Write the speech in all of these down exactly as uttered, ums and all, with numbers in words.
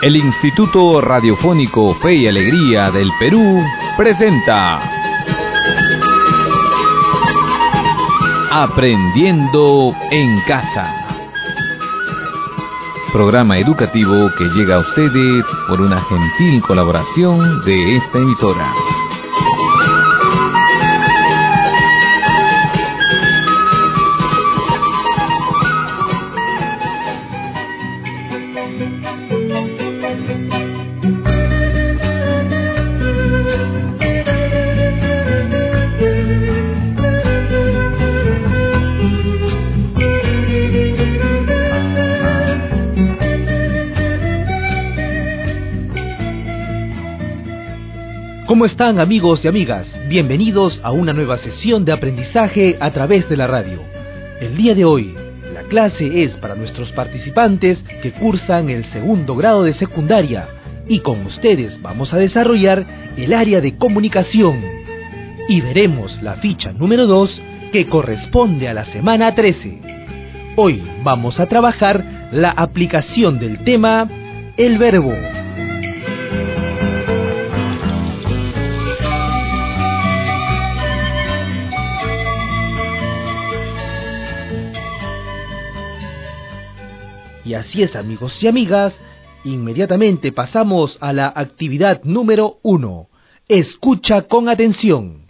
El Instituto Radiofónico Fe y Alegría del Perú presenta Aprendiendo en Casa. Programa educativo que llega a ustedes por una gentil colaboración de esta emisora. ¿Cómo están, amigos y amigas? Bienvenidos a una nueva sesión de aprendizaje a través de la radio. El día de hoy, la clase es para nuestros participantes que cursan el segundo grado de secundaria y con ustedes vamos a desarrollar el área de comunicación. Y veremos la ficha número dos que corresponde a la semana trece. Hoy vamos a trabajar la aplicación del tema El verbo. Y así es, amigos y amigas, inmediatamente pasamos a la actividad número uno. Escucha con atención.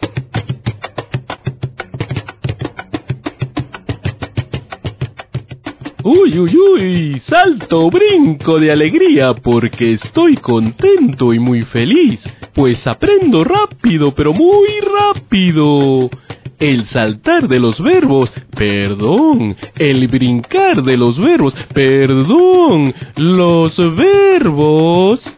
Uy, uy, uy, salto, brinco de alegría porque estoy contento y muy feliz, pues aprendo rápido, pero muy rápido. El saltar de los verbos, perdón, el brincar de los verbos, perdón, los verbos.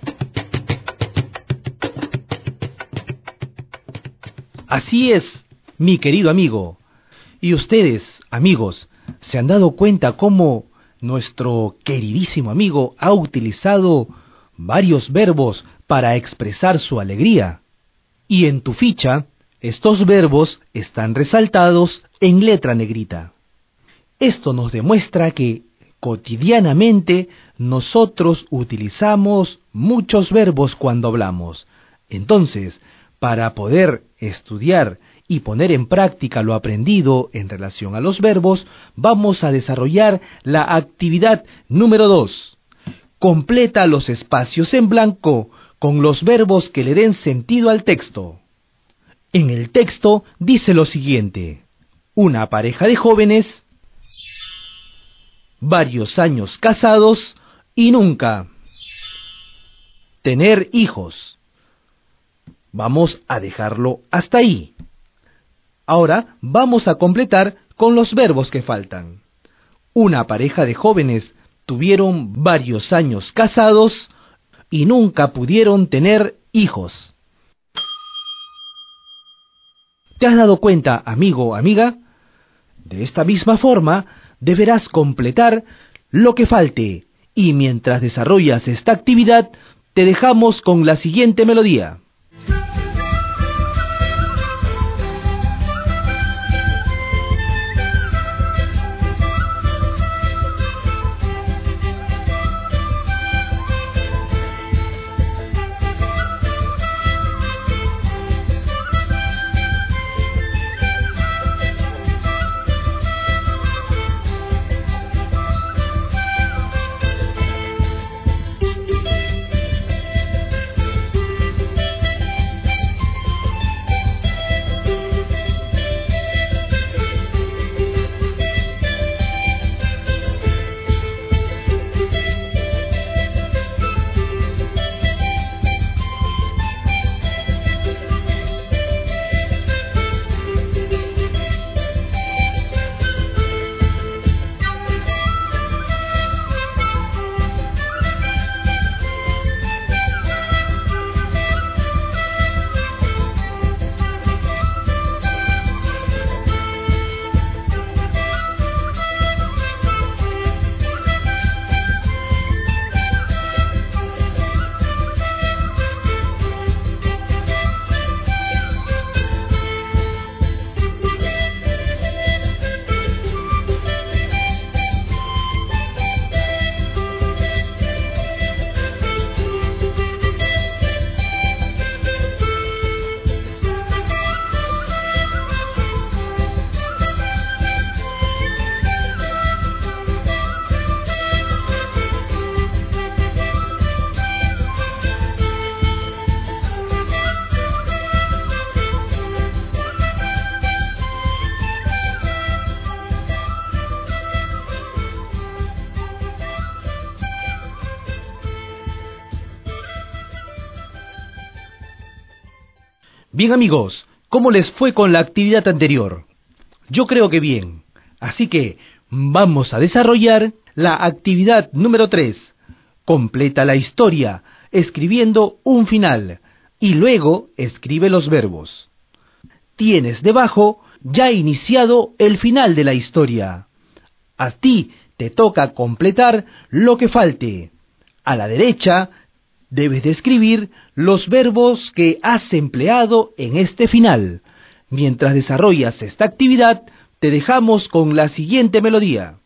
Así es, mi querido amigo. Y ustedes, amigos, ¿se han dado cuenta cómo nuestro queridísimo amigo ha utilizado varios verbos para expresar su alegría? Y en tu ficha, estos verbos están resaltados en letra negrita. Esto nos demuestra que cotidianamente nosotros utilizamos muchos verbos cuando hablamos. Entonces, para poder estudiar y poner en práctica lo aprendido en relación a los verbos, vamos a desarrollar la actividad número dos. Completa los espacios en blanco con los verbos que le den sentido al texto. En el texto dice lo siguiente: una pareja de jóvenes, varios años casados y nunca tener hijos. Vamos a dejarlo hasta ahí. Ahora vamos a completar con los verbos que faltan. Una pareja de jóvenes tuvieron varios años casados y nunca pudieron tener hijos. ¿Te has dado cuenta, amigo o amiga? De esta misma forma, deberás completar lo que falte. Y mientras desarrollas esta actividad, te dejamos con la siguiente melodía. Bien amigos, ¿cómo les fue con la actividad anterior? Yo creo que bien. Así que vamos a desarrollar la actividad número tres. Completa la historia escribiendo un final y luego escribe los verbos. Tienes debajo ya iniciado el final de la historia. A ti te toca completar lo que falte. A la derecha debes de escribir los verbos que has empleado en este final. Mientras desarrollas esta actividad, te dejamos con la siguiente melodía.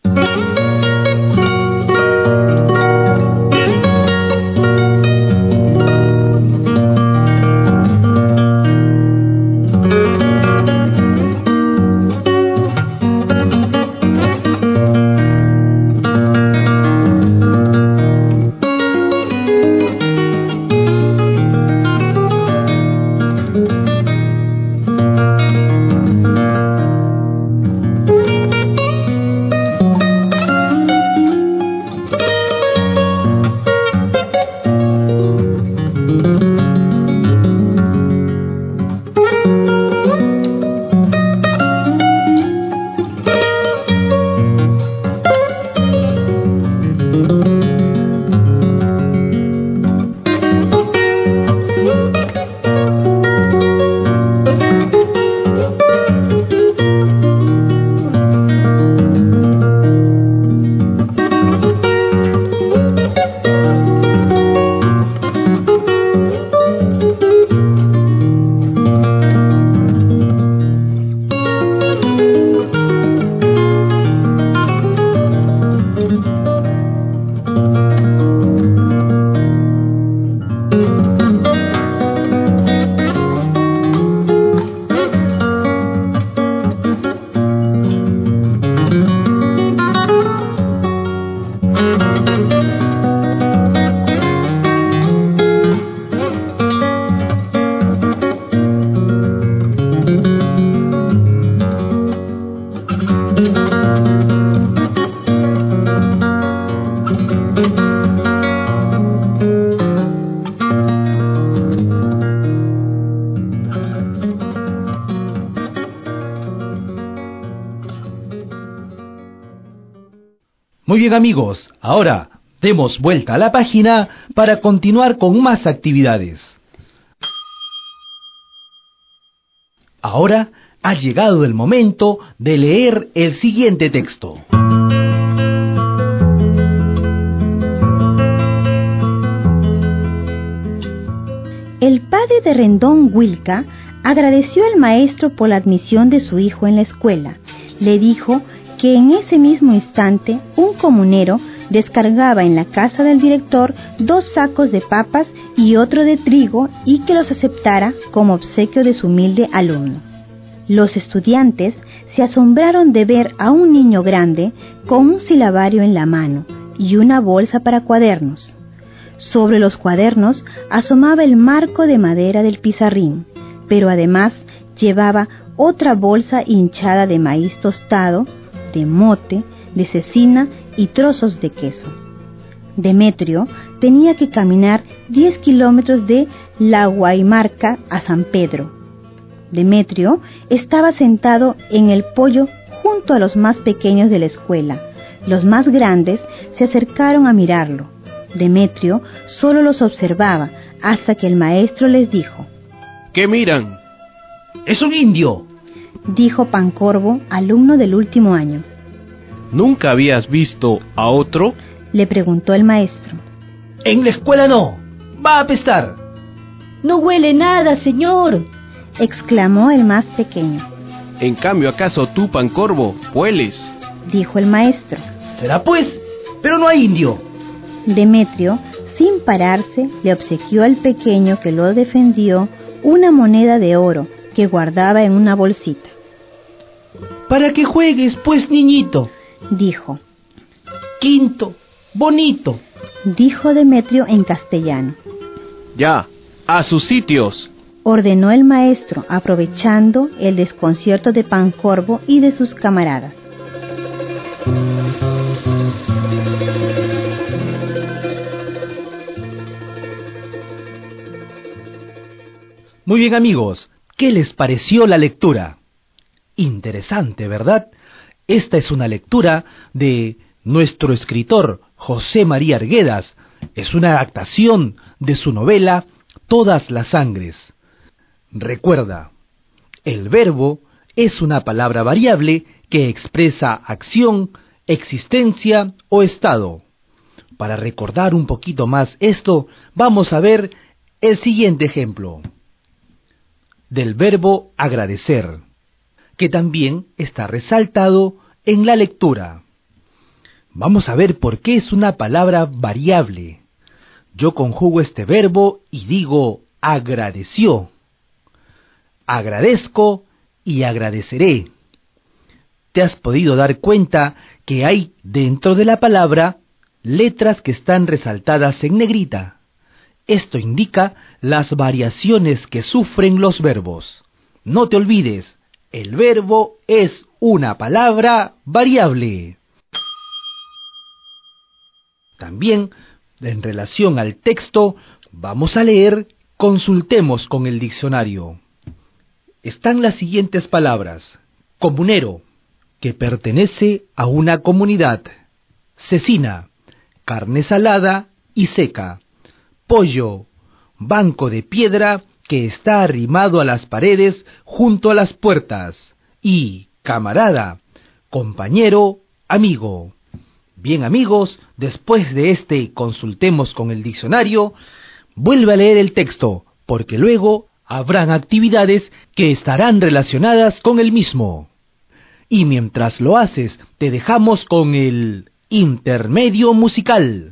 Muy bien amigos, ahora demos vuelta a la página para continuar con más actividades. Ahora ha llegado el momento de leer el siguiente texto. El padre de Rendón Wilca agradeció al maestro por la admisión de su hijo en la escuela. Le dijo que en ese mismo instante un comunero descargaba en la casa del director dos sacos de papas y otro de trigo y que los aceptara como obsequio de su humilde alumno. Los estudiantes se asombraron de ver a un niño grande con un silabario en la mano y una bolsa para cuadernos. Sobre los cuadernos asomaba el marco de madera del pizarrín, pero además llevaba otra bolsa hinchada de maíz tostado, de mote, de cecina y trozos de queso. Demetrio tenía que caminar diez kilómetros de La Guaymarca a San Pedro. Demetrio estaba sentado en el poyo junto a los más pequeños de la escuela. Los más grandes se acercaron a mirarlo. Demetrio solo los observaba hasta que el maestro les dijo: ¿Qué miran? ¡Es un indio!, dijo Pancorbo, alumno del último año. ¿Nunca habías visto a otro? Le preguntó el maestro. En la escuela no, va a apestar. No huele nada, señor, exclamó el más pequeño. En cambio, ¿acaso tú, Pancorbo, hueles?, dijo el maestro. Será pues, pero no hay indio. Demetrio, sin pararse, le obsequió al pequeño que lo defendió una moneda de oro que guardaba en una bolsita. Para que juegues, pues, niñito, dijo. Quinto, bonito, dijo Demetrio en castellano. Ya, a sus sitios, ordenó el maestro, aprovechando el desconcierto de Pancorbo y de sus camaradas. Muy bien amigos, ¿Qué les pareció la lectura? Interesante, ¿verdad? Esta es una lectura de nuestro escritor José María Arguedas. Es una adaptación de su novela Todas las Sangres. Recuerda, el verbo es una palabra variable que expresa acción, existencia o estado. Para recordar un poquito más esto, vamos a ver el siguiente ejemplo del verbo agradecer, que también está resaltado en la lectura. Vamos a ver por qué es una palabra variable. Yo conjugo este verbo y digo agradeció, agradezco y agradeceré. ¿Te has podido dar cuenta que hay dentro de la palabra letras que están resaltadas en negrita? Esto indica las variaciones que sufren los verbos. No te olvides, el verbo es una palabra variable. También, en relación al texto, vamos a leer, consultemos con el diccionario. Están las siguientes palabras: comunero, que pertenece a una comunidad; cecina, carne salada y seca; pollo, banco de piedra que está arrimado a las paredes junto a las puertas; y camarada, compañero, amigo. Bien, amigos, después de este consultemos con el diccionario, vuelve a leer el texto, porque luego habrán actividades que estarán relacionadas con el mismo. Y mientras lo haces, te dejamos con el intermedio musical.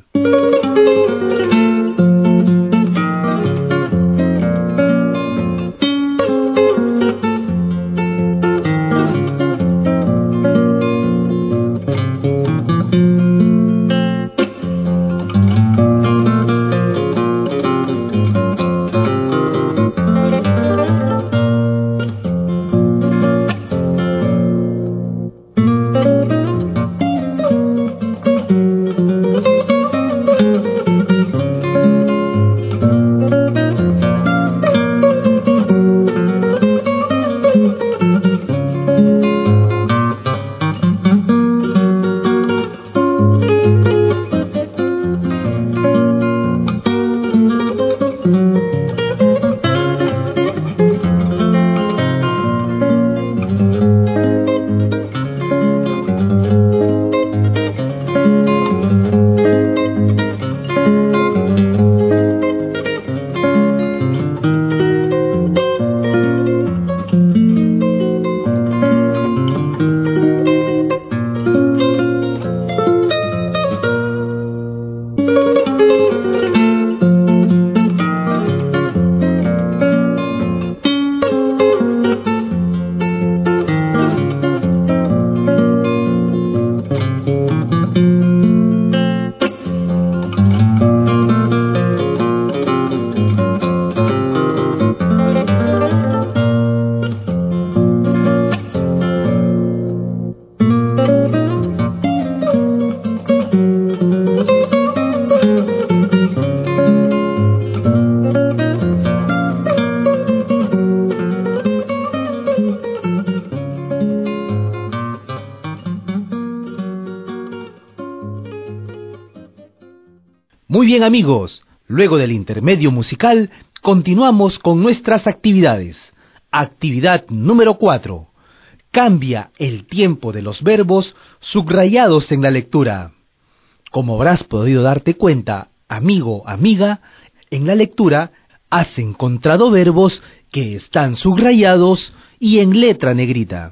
Muy bien, amigos, luego del intermedio musical, continuamos con nuestras actividades. Actividad número cuatro. Cambia el tiempo de los verbos subrayados en la lectura. Como habrás podido darte cuenta, amigo, amiga, en la lectura has encontrado verbos que están subrayados y en letra negrita.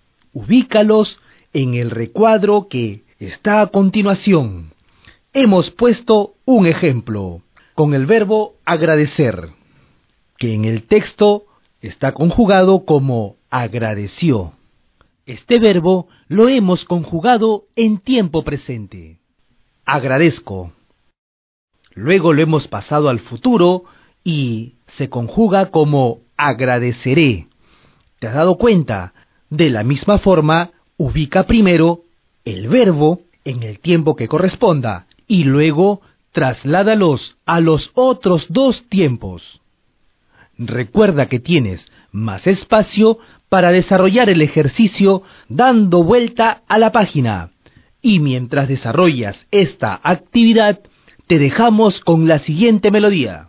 Ubícalos en el recuadro que está a continuación. Hemos puesto un ejemplo con el verbo agradecer, que en el texto está conjugado como agradeció. Este verbo lo hemos conjugado en tiempo presente. Agradezco. Luego lo hemos pasado al futuro y se conjuga como agradeceré. ¿Te has dado cuenta? De la misma forma, ubica primero el verbo en el tiempo que corresponda y luego trasládalos a los otros dos tiempos. Recuerda que tienes más espacio para desarrollar el ejercicio dando vuelta a la página. Y mientras desarrollas esta actividad, te dejamos con la siguiente melodía.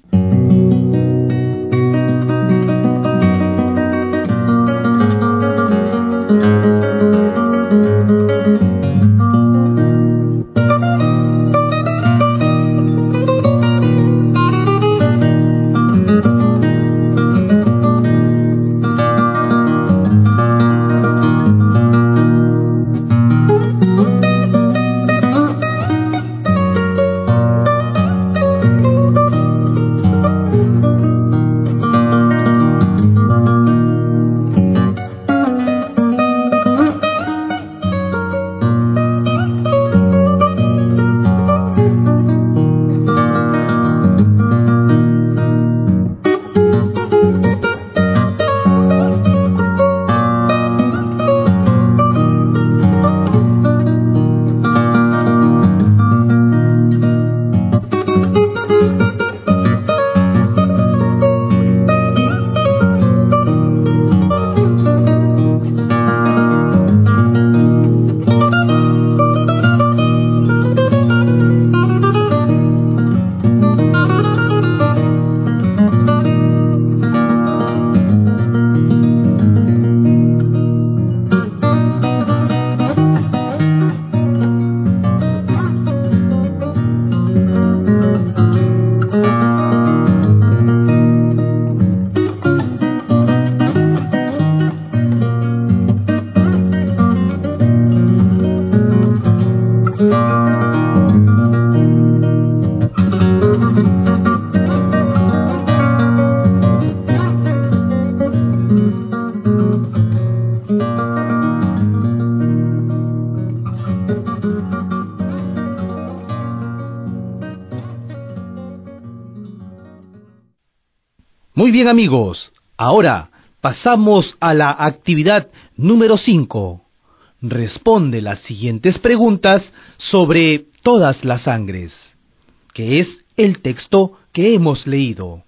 Muy bien, amigos, ahora pasamos a la actividad número cinco. Responde las siguientes preguntas sobre todas las sangres, que es el texto que hemos leído.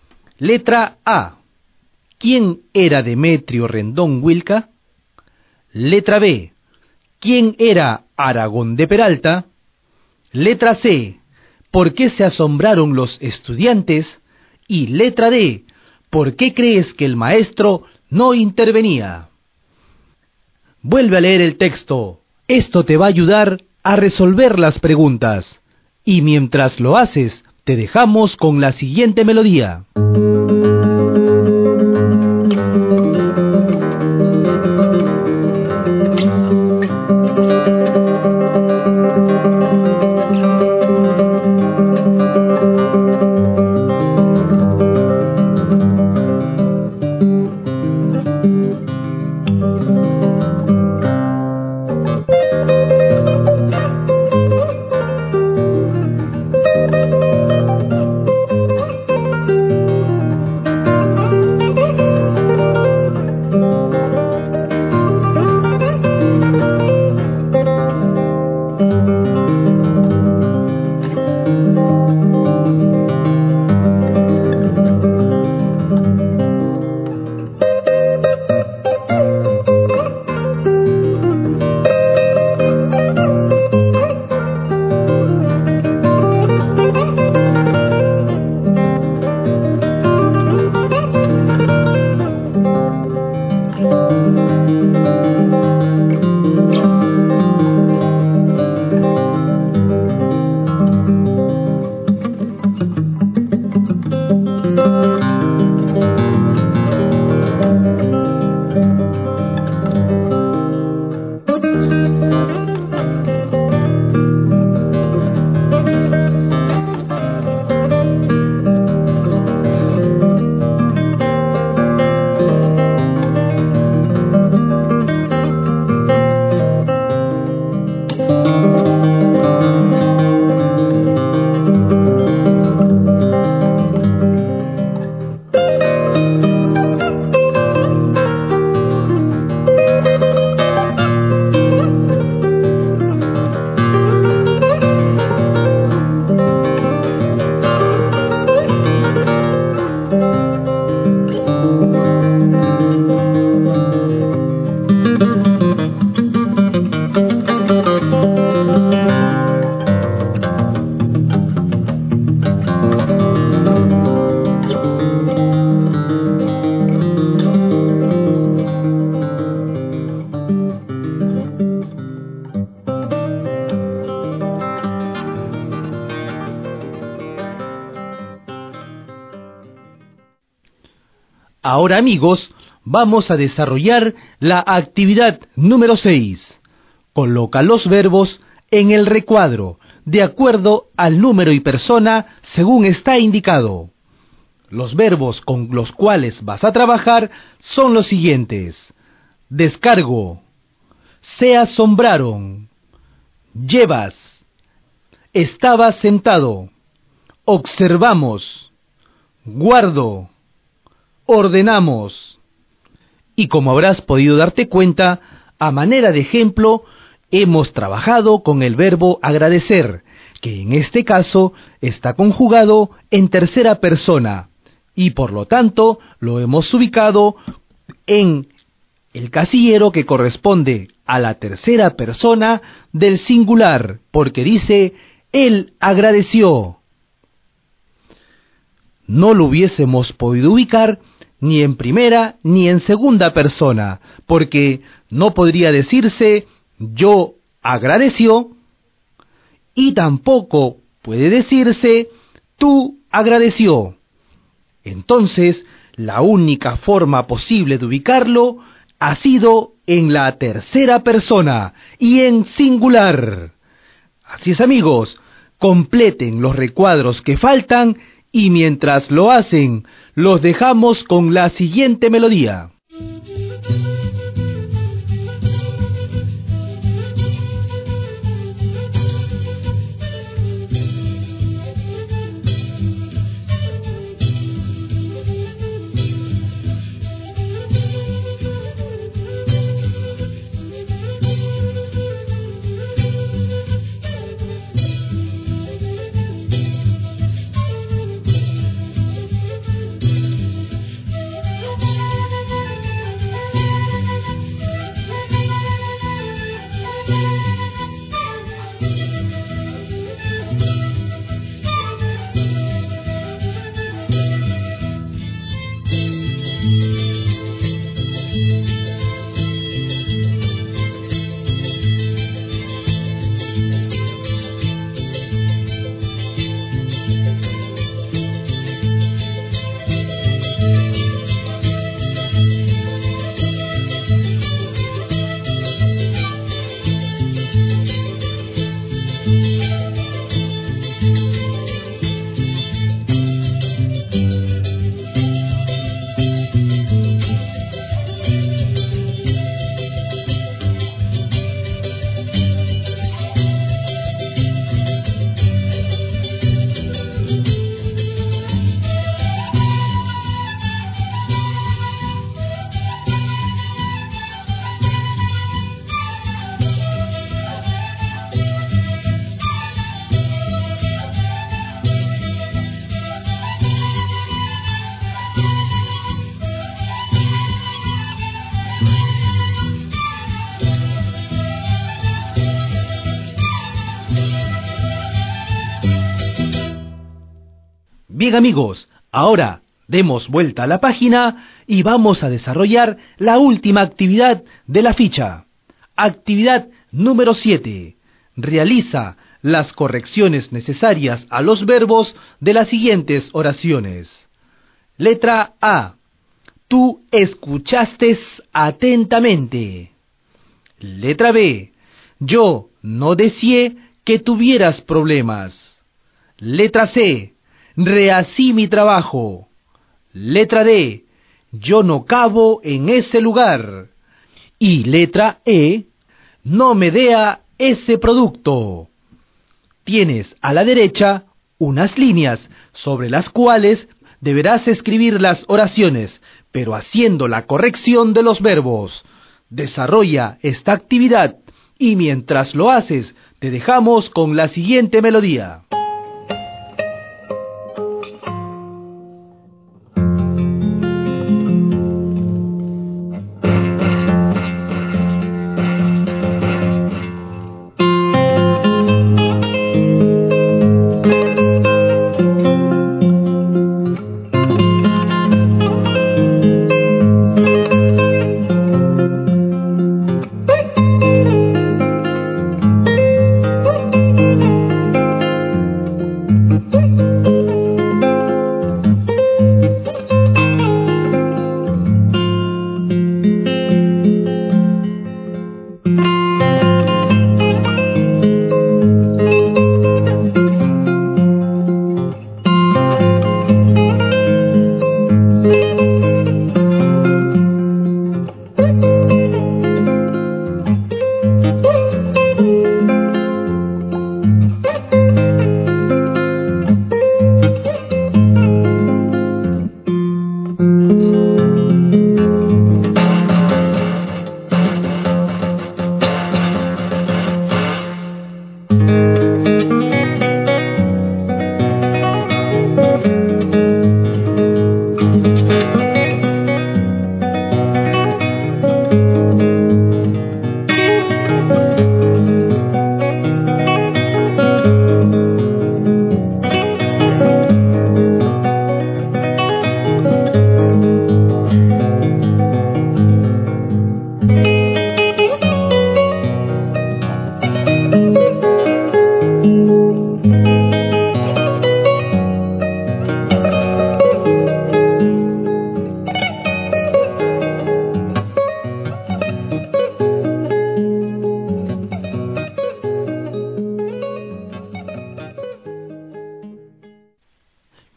Letra A. ¿Quién era Demetrio Rendón Huilca? Letra B. ¿Quién era Aragón de Peralta? Letra C. ¿Por qué se asombraron los estudiantes? Y letra D. ¿Por qué crees que el maestro no intervenía? Vuelve a leer el texto. Esto te va a ayudar a resolver las preguntas. Y mientras lo haces, te dejamos con la siguiente melodía. Ahora, amigos, vamos a desarrollar la actividad número seis. Coloca los verbos en el recuadro, de acuerdo al número y persona según está indicado. Los verbos con los cuales vas a trabajar son los siguientes: descargo, se asombraron, llevas, estaba sentado, observamos, guardo, ordenamos. Y como habrás podido darte cuenta, a manera de ejemplo, hemos trabajado con el verbo agradecer, que en este caso está conjugado en tercera persona, y por lo tanto lo hemos ubicado en el casillero que corresponde a la tercera persona del singular, porque dice, él agradeció. No lo hubiésemos podido ubicar ni en primera ni en segunda persona, porque no podría decirse yo agradeció, y tampoco puede decirse tú agradeció. Entonces, la única forma posible de ubicarlo ha sido en la tercera persona y en singular. Así es, amigos, completen los recuadros que faltan y mientras lo hacen, los dejamos con la siguiente melodía. Bien, amigos, ahora demos vuelta a la página y vamos a desarrollar la última actividad de la ficha. Actividad número siete. Realiza las correcciones necesarias a los verbos de las siguientes oraciones. Letra A. Tú escuchaste atentamente. Letra B. Yo no deseé que tuvieras problemas. Letra C. Rehací mi trabajo. Letra D. Yo no cabo en ese lugar. Y letra E. No me dea ese producto. Tienes a la derecha unas líneas sobre las cuales deberás escribir las oraciones, pero haciendo la corrección de los verbos. Desarrolla esta actividad y mientras lo haces, te dejamos con la siguiente melodía.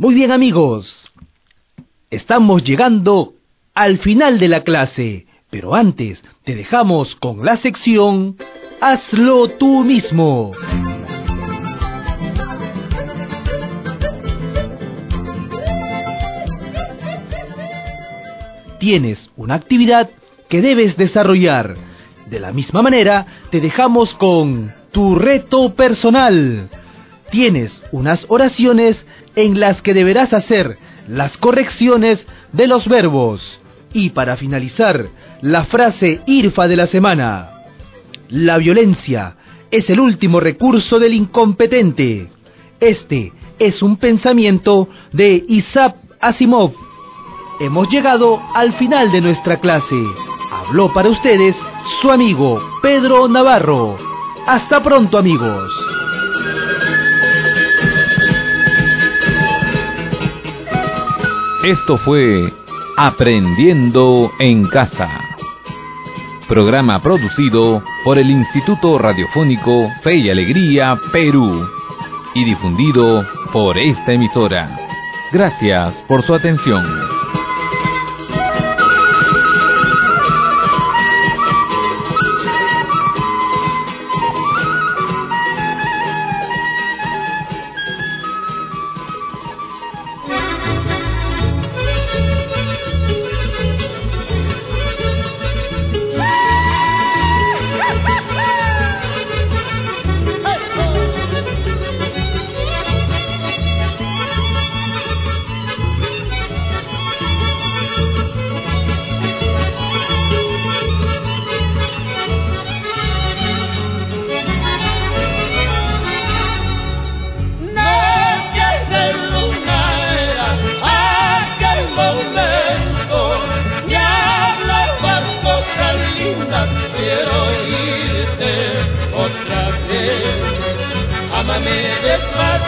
Muy bien, amigos. Estamos llegando al final de la clase, pero antes te dejamos con la sección Hazlo tú mismo. Tienes una actividad que debes desarrollar. De la misma manera, te dejamos con tu reto personal. Tienes unas oraciones en las que deberás hacer las correcciones de los verbos. Y para finalizar, la frase IRFA de la semana. La violencia es el último recurso del incompetente. Este es un pensamiento de Isaac Asimov. Hemos llegado al final de nuestra clase. Habló para ustedes su amigo Pedro Navarro. Hasta pronto, amigos. Esto fue Aprendiendo en Casa, programa producido por el Instituto Radiofónico Fe y Alegría Perú y difundido por esta emisora. Gracias por su atención.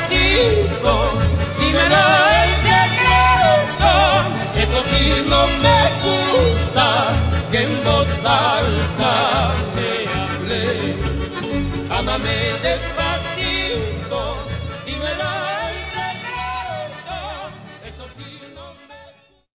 Despacito, dímelo el secreto, eso sí no me